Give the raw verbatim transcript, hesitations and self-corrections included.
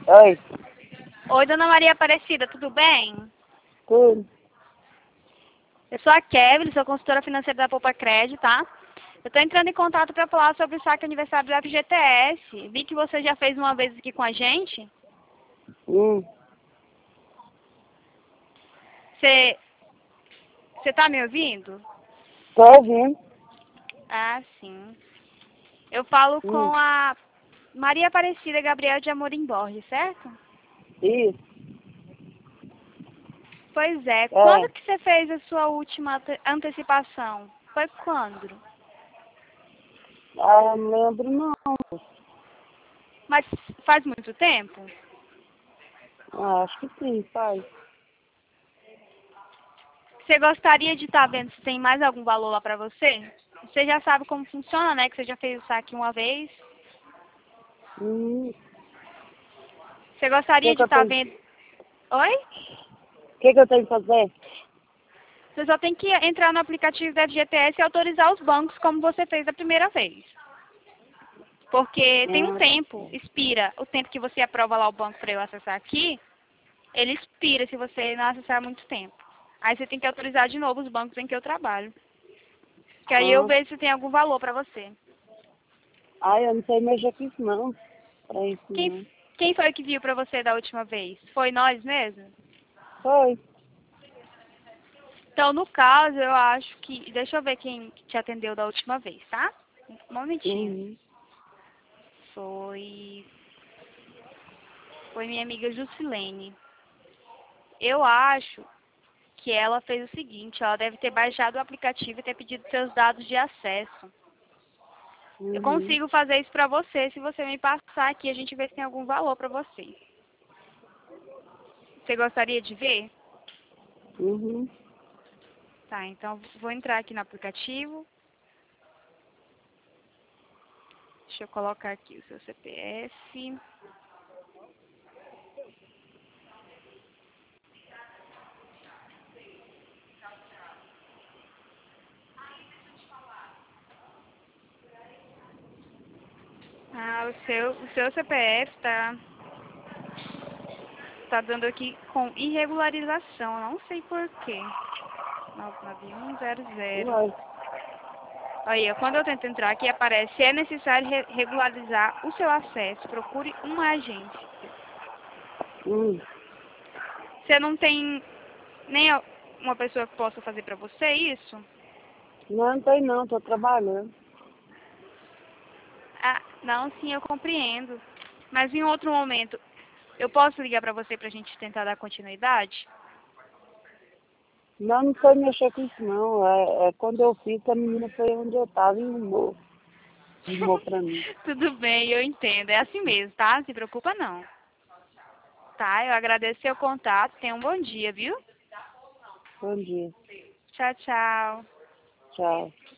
Oi. Oi, dona Maria Aparecida, tudo bem? Tudo. Eu sou a Kevin, sou consultora financeira da Poupa Crédito, tá? Eu tô entrando em contato para falar sobre o saque aniversário do F G T S. Vi que você já fez uma vez aqui com a gente. Hum. Você... Você tá me ouvindo? Tô ouvindo. Ah, sim. Eu falo Hum. com a Maria Aparecida Gabriel de Amorim Borges, certo? Isso. Pois é. É. Quando que você fez a sua última ante- antecipação? Foi quando? Ah, não lembro não. Mas faz muito tempo? Ah, acho que sim, pai. Você gostaria de estar vendo se tem mais algum valor lá pra você? Você já sabe como funciona, né? Que você já fez o saque uma vez. Hum. Você O que gostaria que de eu estar tenho, vendo... Oi? o que que eu tenho que fazer? Você só tem que entrar no aplicativo da F G T S e autorizar os bancos como você fez a primeira vez. Porque tem um Ah, tá tempo, certo. expira. O tempo que você aprova lá o banco para eu acessar aqui, ele expira se você não acessar muito tempo. Aí você tem que autorizar de novo os bancos em que eu trabalho. Que aí eu Ah. vejo se tem algum valor para você. Ai, eu não sei mexer com isso não. Pra isso Quem, não. quem foi que viu para você da última vez? Foi nós mesmo? Foi. Então, no caso, eu acho que... Deixa eu ver quem te atendeu da última vez, tá? Um momentinho. Uhum. Foi... Foi minha amiga Jusilene. Eu acho que ela fez o seguinte, ela deve ter baixado o aplicativo e ter pedido seus dados de acesso. Eu Uhum. consigo fazer isso pra você, se você me passar aqui, a gente vê se tem algum valor pra você. Você gostaria de ver? Uhum. Tá, então vou entrar aqui no aplicativo. Deixa eu colocar aqui o seu C P F. Ah, o seu, o seu C P F tá, tá dando aqui com irregularização, eu não sei por quê. nove nove um zero zero. Uai. Aí, ó, quando eu tento entrar aqui, aparece: é necessário re- regularizar o seu acesso. Procure uma agência. Hum. Você não tem nem a- uma pessoa que possa fazer pra você isso? Não, não tem não, tô trabalhando. Ah, não, sim, eu compreendo. Mas em outro momento, eu posso ligar pra você pra gente tentar dar continuidade? Não, não sei mexer com isso não. É, é quando eu fiz, a menina foi onde eu tava e arrumou. Arrumou pra mim. Tudo bem, eu entendo. É assim mesmo, tá? Não se preocupa não. Tá, eu agradeço seu contato. Tenha um bom dia, viu? Bom dia. Tchau, tchau. Tchau.